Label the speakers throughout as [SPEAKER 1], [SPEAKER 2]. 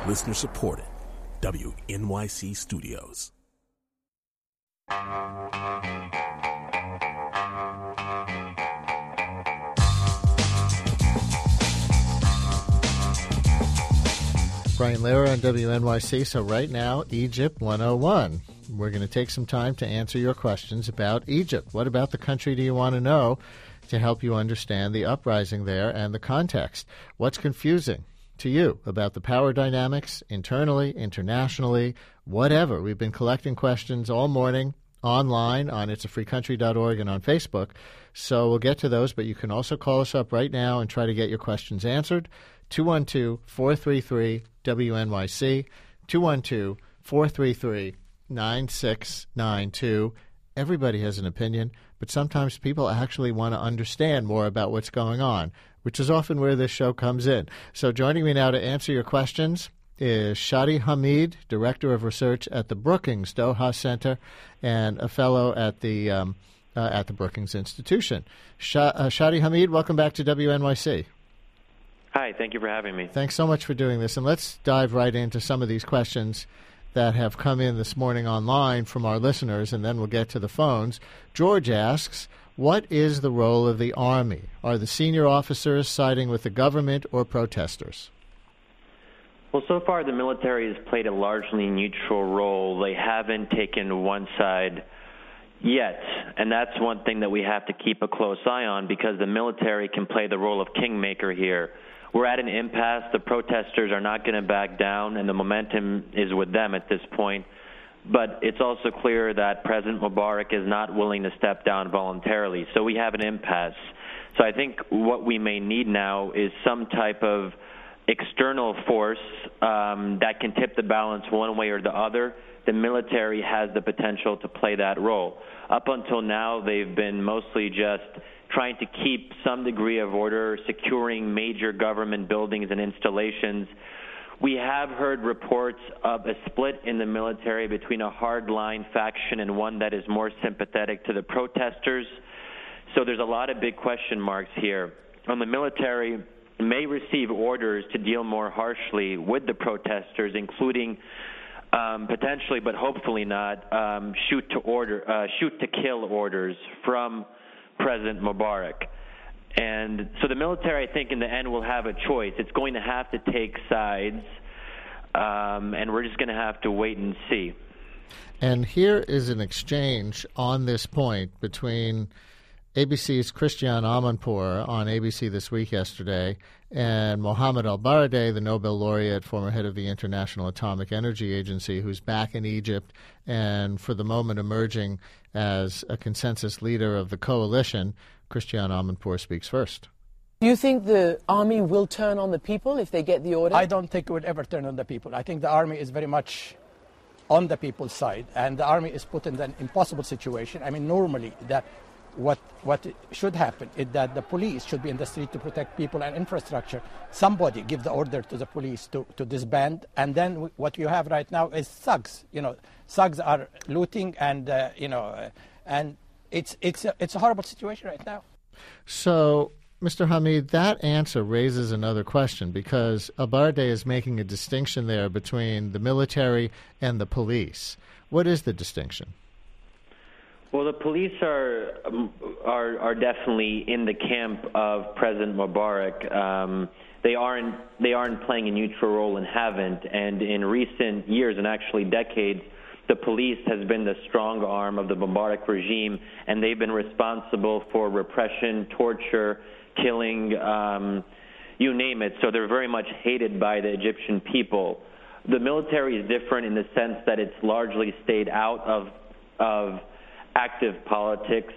[SPEAKER 1] Listener supported. WNYC Studios.
[SPEAKER 2] Brian Lehrer on WNYC. So right now, Egypt 101. We're going to take some time to answer your questions about Egypt. What about the country do you want to know to help you understand the uprising there and the context? What's confusing to you about the power dynamics internally, internationally, whatever? We've been collecting questions all morning online on itsafreecountry.org and on Facebook. So we'll get to those, but you can also call us up right now and try to get your questions answered. 212-433-WNYC, 212-433-9692. Everybody has an opinion, but sometimes people actually want to understand more about what's going on, which is often where this show comes in. So joining me now to answer your questions is Shadi Hamid, Director of Research at the Brookings Doha Center and a fellow at the Brookings Institution. Shadi Hamid, welcome back to WNYC.
[SPEAKER 3] Hi, thank you for having me.
[SPEAKER 2] Thanks so much for doing this. And let's dive right into some of these questions that have come in this morning online from our listeners, and then we'll get to the phones. George asks, what is the role of the Army? Are the senior officers siding with the government or protesters?
[SPEAKER 3] Well, so far the military has played a largely neutral role. They haven't taken one side yet, and that's one thing that we have to keep a close eye on, because the military can play the role of kingmaker here. We're at an impasse. The protesters are not going to back down, and the momentum is with them at this point. But it's also clear that President Mubarak is not willing to step down voluntarily. So we have an impasse. So I think what we may need now is some type of external force that can tip the balance one way or the other. The military has the potential to play that role. Up until now, they've been mostly just trying to keep some degree of order, securing major government buildings and installations. We have heard reports of a split in the military between a hardline faction and one that is more sympathetic to the protesters. So there's a lot of big question marks here. The military may receive orders to deal more harshly with the protesters, including potentially, but hopefully not, shoot to kill orders from President Mubarak. And so the military, I think, in the end will have a choice. It's going to have to take sides, and we're just going to have to wait and see.
[SPEAKER 2] And here is an exchange on this point between ABC's Christiane Amanpour on ABC This Week yesterday and Mohammed al-Baradei, the Nobel laureate, former head of the International Atomic Energy Agency, who's back in Egypt and for the moment emerging as a consensus leader of the coalition. Christiane Amanpour speaks first.
[SPEAKER 4] Do you think the army will turn on the people if they get the order?
[SPEAKER 5] I don't think it would ever turn on the people. I think the army is very much on the people's side, and the army is put in an impossible situation. I mean, normally what should happen is that the police should be in the street to protect people and infrastructure. Somebody give the order to the police to disband, and then what you have right now is thugs. Thugs are looting, and and it's a horrible situation right now.
[SPEAKER 2] So, Mr. Hamid, that answer raises another question, because al-Baradei is making a distinction there between the military and the police. What is the distinction?
[SPEAKER 3] Well, the police are definitely in the camp of President Mubarak. They aren't playing a neutral role and haven't. And in recent years, and actually decades, the police has been the strong arm of the Mubarak regime, and they've been responsible for repression, torture, killing, you name it. So they're very much hated by the Egyptian people. The military is different in the sense that it's largely stayed out of active politics,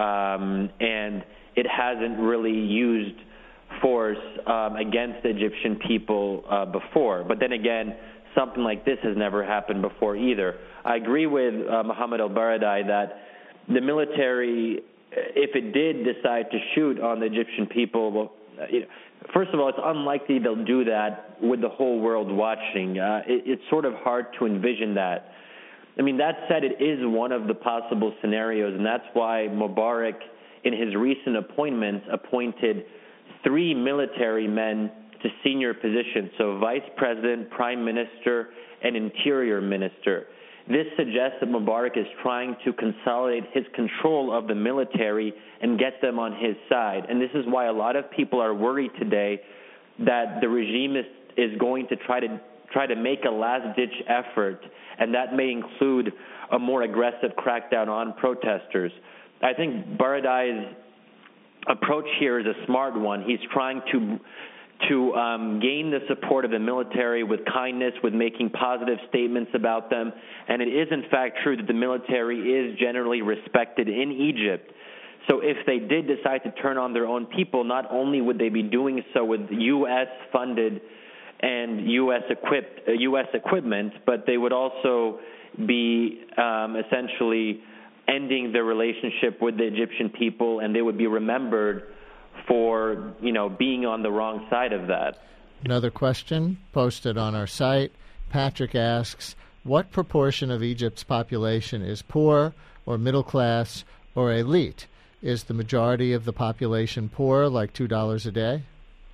[SPEAKER 3] and it hasn't really used force against the Egyptian people before. But then again, something like this has never happened before either. I agree with Mohammed al-Baradei that the military, if it did decide to shoot on the Egyptian people, well, first of all, it's unlikely they'll do that with the whole world watching. It's sort of hard to envision that. I mean, that said, it is one of the possible scenarios, and that's why Mubarak, in his recent appointments, appointed 3 military men to senior positions, so vice president, prime minister, and interior minister. This suggests that Mubarak is trying to consolidate his control of the military and get them on his side. And this is why a lot of people are worried today that the regime is going to try to make a last-ditch effort, and that may include a more aggressive crackdown on protesters. I think Baradei's approach here is a smart one. He's trying to gain the support of the military with kindness, with making positive statements about them. And it is, in fact, true that the military is generally respected in Egypt. So if they did decide to turn on their own people, not only would they be doing so with U.S.-funded and U.S. equipment, but they would also be essentially ending their relationship with the Egyptian people, and they would be remembered for, being on the wrong side of that.
[SPEAKER 2] Another question posted on our site. Patrick asks, what proportion of Egypt's population is poor or middle class or elite? Is the majority of the population poor, like $2 a day?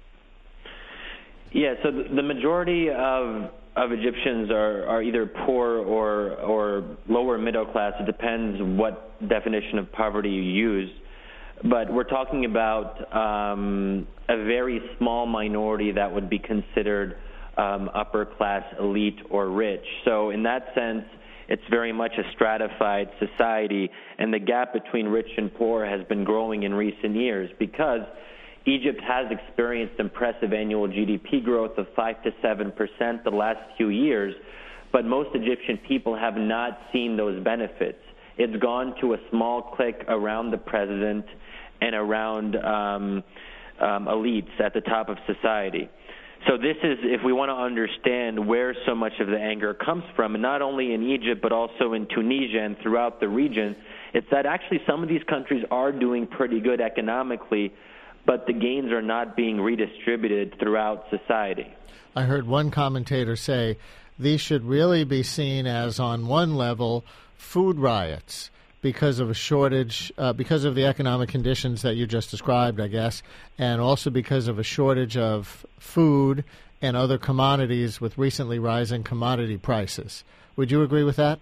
[SPEAKER 3] Yeah, so the majority of Egyptians are either poor or lower middle class. It depends what definition of poverty you use. But we're talking about a very small minority that would be considered upper class, elite, or rich. So in that sense, it's very much a stratified society, and the gap between rich and poor has been growing in recent years because Egypt has experienced impressive annual GDP growth of 5 to 7% the last few years, but most Egyptian people have not seen those benefits. It's gone to a small clique around the president and around elites at the top of society. So this is, if we want to understand where so much of the anger comes from, and not only in Egypt but also in Tunisia and throughout the region, it's that actually some of these countries are doing pretty good economically, but the gains are not being redistributed throughout society.
[SPEAKER 2] I heard one commentator say these should really be seen as, on one level, food riots because of a shortage, because of the economic conditions that you just described, I guess, and also because of a shortage of food and other commodities with recently rising commodity prices. Would you agree with that?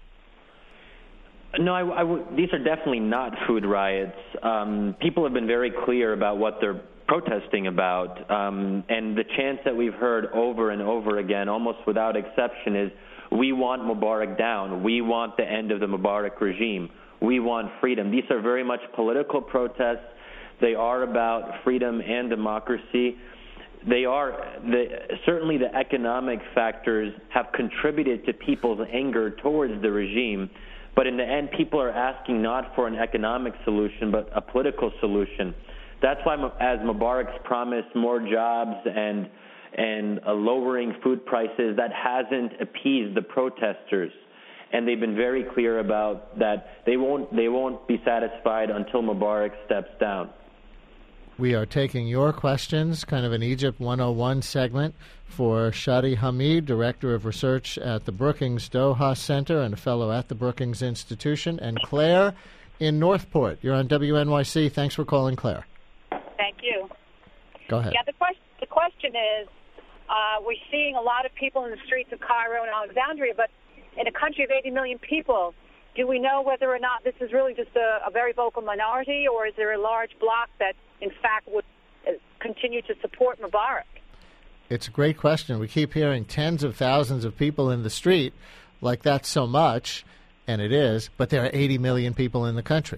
[SPEAKER 3] No, these are definitely not food riots. People have been very clear about what they're protesting about, and the chants that we've heard over and over again, almost without exception, is we want Mubarak down. We want the end of the Mubarak regime. We want freedom. These are very much political protests. They are about freedom and democracy. They are certainly the economic factors have contributed to people's anger towards the regime. But in the end, people are asking not for an economic solution, but a political solution. That's why, as Mubarak's promised more jobs and lowering food prices, that hasn't appeased the protesters. And they've been very clear about that they won't be satisfied until Mubarak steps down.
[SPEAKER 2] We are taking your questions, kind of an Egypt 101 segment for Shadi Hamid, Director of Research at the Brookings Doha Center and a fellow at the Brookings Institution, and Claire in Northport. You're on WNYC. Thanks for calling, Claire.
[SPEAKER 6] Thank you.
[SPEAKER 2] Go ahead.
[SPEAKER 6] Yeah, the question is, we're seeing a lot of people in the streets of Cairo and Alexandria, but in a country of 80 million people, do we know whether or not this is really just a very vocal minority, or is there a large bloc that, in fact, would continue to support Mubarak?
[SPEAKER 2] It's a great question. We keep hearing tens of thousands of people in the street, like that's so much, and it is, but there are 80 million people in the country.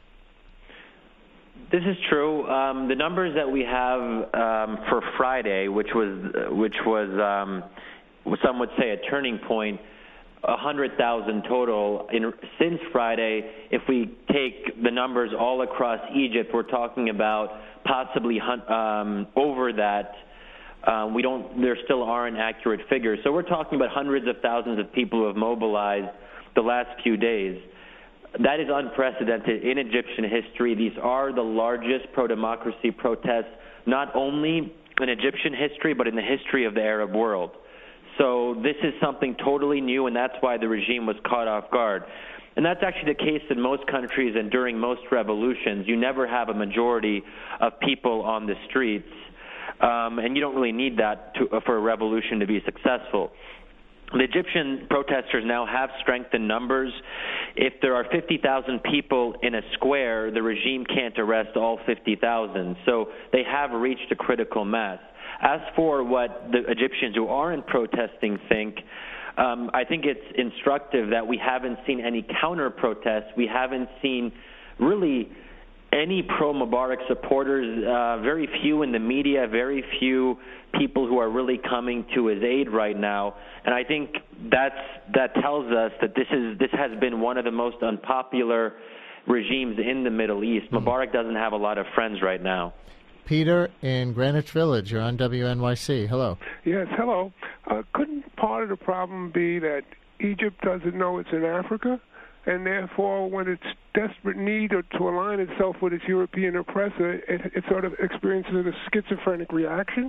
[SPEAKER 3] This is true. The numbers that we have for Friday, which was some would say a turning point, 100,000 total since Friday. If we take the numbers all across Egypt, we're talking about possibly over that. There still aren't accurate figures. So we're talking about hundreds of thousands of people who have mobilized the last few days. That is unprecedented in Egyptian history. These are the largest pro-democracy protests, not only in Egyptian history, but in the history of the Arab world. So this is something totally new, and that's why the regime was caught off guard. And that's actually the case in most countries and during most revolutions. You never have a majority of people on the streets. and you don't really need that for a revolution to be successful. The Egyptian protesters now have strength in numbers. If there are 50,000 people in a square, the regime can't arrest all 50,000. So they have reached a critical mass. As for what the Egyptians who aren't protesting think, I think it's instructive that we haven't seen any counter-protests. We haven't seen really any pro-Mubarak supporters, very few in the media, very few people who are really coming to his aid right now. And I think that tells us that this has been one of the most unpopular regimes in the Middle East. Mubarak doesn't have a lot of friends right now.
[SPEAKER 2] Peter in Greenwich Village, you're on WNYC. Hello.
[SPEAKER 7] Yes, hello. Couldn't part of the problem be that Egypt doesn't know it's in Africa, and therefore when it's desperate need to align itself with its European oppressor, it sort of experiences a schizophrenic reaction?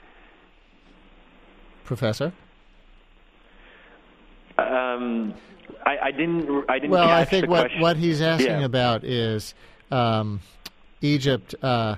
[SPEAKER 2] Professor?
[SPEAKER 3] I didn't.
[SPEAKER 2] Well,
[SPEAKER 3] catch
[SPEAKER 2] I think
[SPEAKER 3] the question.
[SPEAKER 2] what he's asking about is Egypt. I'll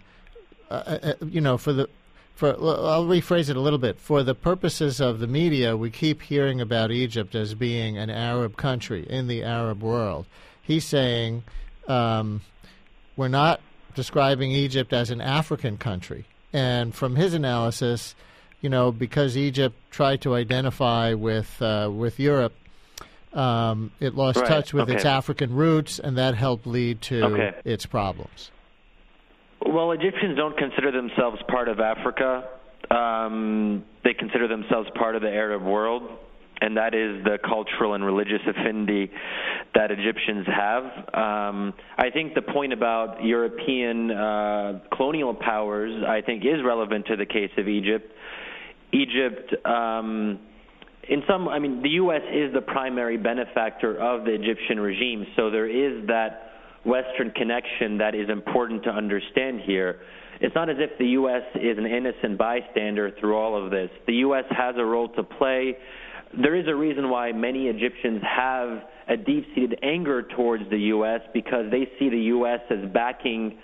[SPEAKER 2] rephrase it a little bit. For the purposes of the media, we keep hearing about Egypt as being an Arab country in the Arab world. He's saying we're not describing Egypt as an African country. And from his analysis, because Egypt tried to identify with Europe, it lost touch with its African roots, and that helped lead to its problems.
[SPEAKER 3] Well, Egyptians don't consider themselves part of Africa. They consider themselves part of the Arab world, and that is the cultural and religious affinity that Egyptians have. I think the point about European colonial powers, I think, is relevant to the case of Egypt. The U.S. is the primary benefactor of the Egyptian regime, so there is that Western connection that is important to understand here. It's not as if the U.S. is an innocent bystander through all of this. The U.S. has a role to play. There is a reason why many Egyptians have a deep-seated anger towards the U.S. because they see the U.S. as backing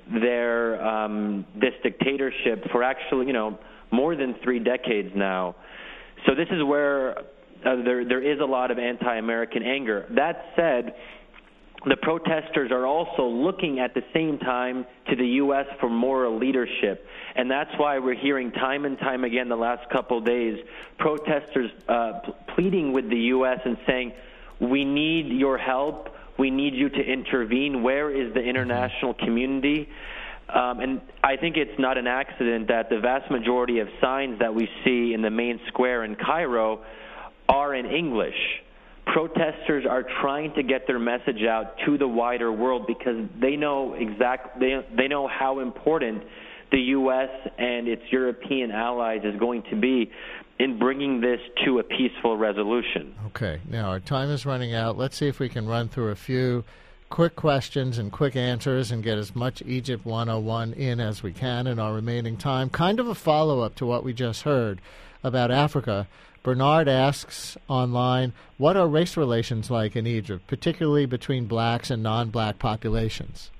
[SPEAKER 3] this dictatorship for actually, more than 3 decades now. So this is where there is a lot of anti-American anger. That said, the protesters are also looking at the same time to the U.S. for moral leadership. And that's why we're hearing time and time again the last couple of days protesters pleading with the U.S. and saying, we need your help. We need you to intervene. Where is the international community? And I think it's not an accident that the vast majority of signs that we see in the main square in Cairo are in English. Protesters are trying to get their message out to the wider world because they know they know how important the U.S. and its European allies is going to be in bringing this to a peaceful resolution.
[SPEAKER 2] Okay. Now, our time is running out. Let's see if we can run through a few quick questions and quick answers and get as much Egypt 101 in as we can in our remaining time. Kind of a follow-up to what we just heard about Africa. Bernard asks online, what are race relations like in Egypt, particularly between blacks and non-black populations?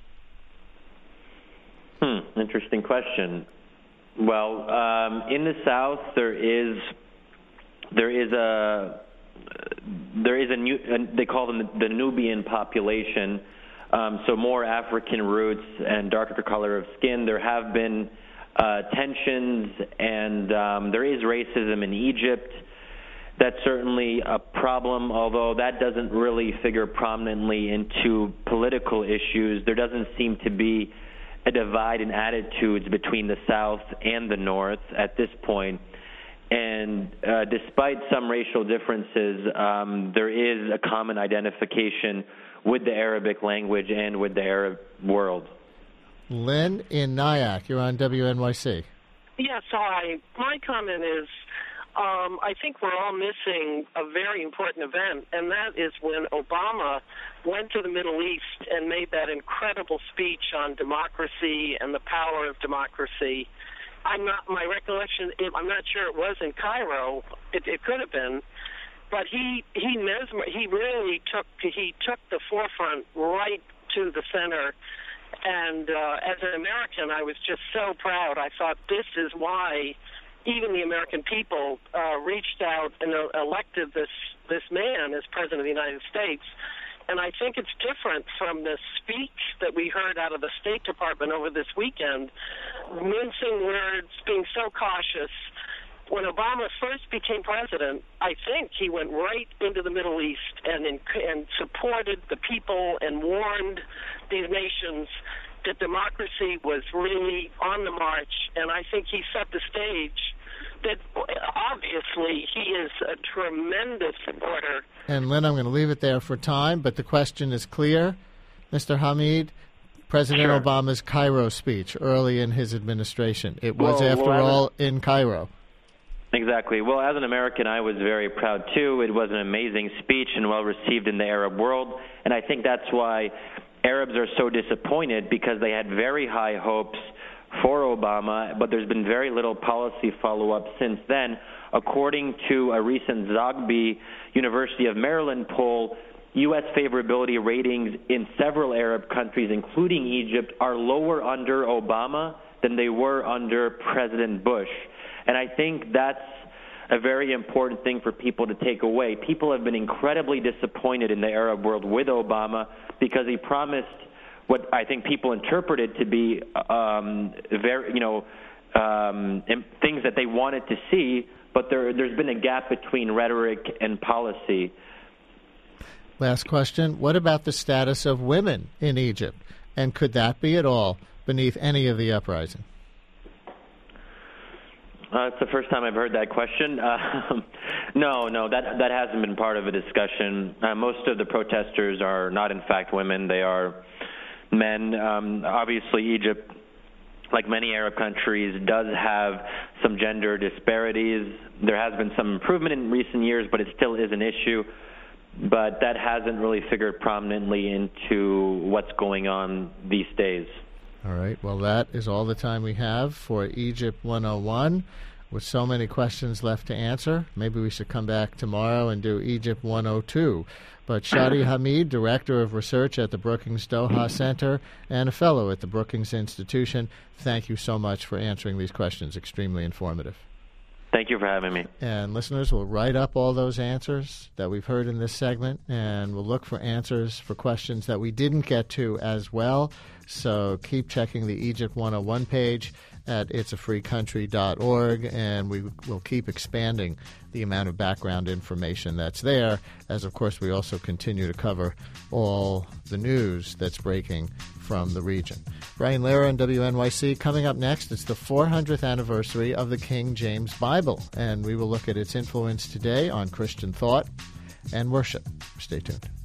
[SPEAKER 3] Interesting question. Well, in the South, there is they call them the Nubian population, so more African roots and darker color of skin. There have been tensions, and there is racism in Egypt. That's certainly a problem, although that doesn't really figure prominently into political issues. There doesn't seem to be a divide in attitudes between the South and the North at this point. And despite some racial differences, there is a common identification with the Arabic language and with the Arab world.
[SPEAKER 2] Lynn in Nyack, you're on WNYC.
[SPEAKER 8] Yes, hi. My comment is, I think we're all missing a very important event, and that is when Obama went to the Middle East and made that incredible speech on democracy and the power of democracy. My recollection, I'm not sure it was in Cairo. It could have been, but he really took the forefront right to the center And as an American, I was just so proud. I thought this is why even the American people reached out and elected this man as President of the United States. And I think it's different from the speech that we heard out of the State Department over this weekend, mincing words, being so cautious. When Obama first became president, I think he went right into the Middle East and supported the people and warned these nations that democracy was really on the march. And I think he set the stage that obviously he is a tremendous supporter.
[SPEAKER 2] And Lynn, I'm going to leave it there for time, but the question is clear. Mr. Hamid, President Obama's Cairo speech early in his administration. It was, after all, in Cairo.
[SPEAKER 3] Exactly. Well, as an American, I was very proud, too. It was an amazing speech and well-received in the Arab world, and I think that's why Arabs are so disappointed, because they had very high hopes for Obama, but there's been very little policy follow-up since then. According to a recent Zogby University of Maryland poll, U.S. favorability ratings in several Arab countries, including Egypt, are lower under Obama than they were under President Bush. And I think that's a very important thing for people to take away. People have been incredibly disappointed in the Arab world with Obama because he promised what I think people interpreted to be things that they wanted to see, but there's been a gap between rhetoric and policy.
[SPEAKER 2] Last question. What about the status of women in Egypt? And could that be at all beneath any of the uprising?
[SPEAKER 3] It's the first time I've heard that question. No, that hasn't been part of a discussion. Most of the protesters are not, in fact, women. They are men. Obviously, Egypt, like many Arab countries, does have some gender disparities. There has been some improvement in recent years, but it still is an issue. But that hasn't really figured prominently into what's going on these days.
[SPEAKER 2] All right. Well, that is all the time we have for Egypt 101. With so many questions left to answer, maybe we should come back tomorrow and do Egypt 102. But Shadi Hamid, Director of Research at the Brookings Doha Center and a Fellow at the Brookings Institution, thank you so much for answering these questions. Extremely informative.
[SPEAKER 3] Thank you for having me.
[SPEAKER 2] And listeners will write up all those answers that we've heard in this segment, and we'll look for answers for questions that we didn't get to as well. So keep checking the Egypt 101 page at itsafreecountry.org, and we will keep expanding the amount of background information that's there, as, of course, we also continue to cover all the news that's breaking from the region. Brian Lehrer on WNYC. Coming up next, it's the 400th anniversary of the King James Bible, and we will look at its influence today on Christian thought and worship. Stay tuned.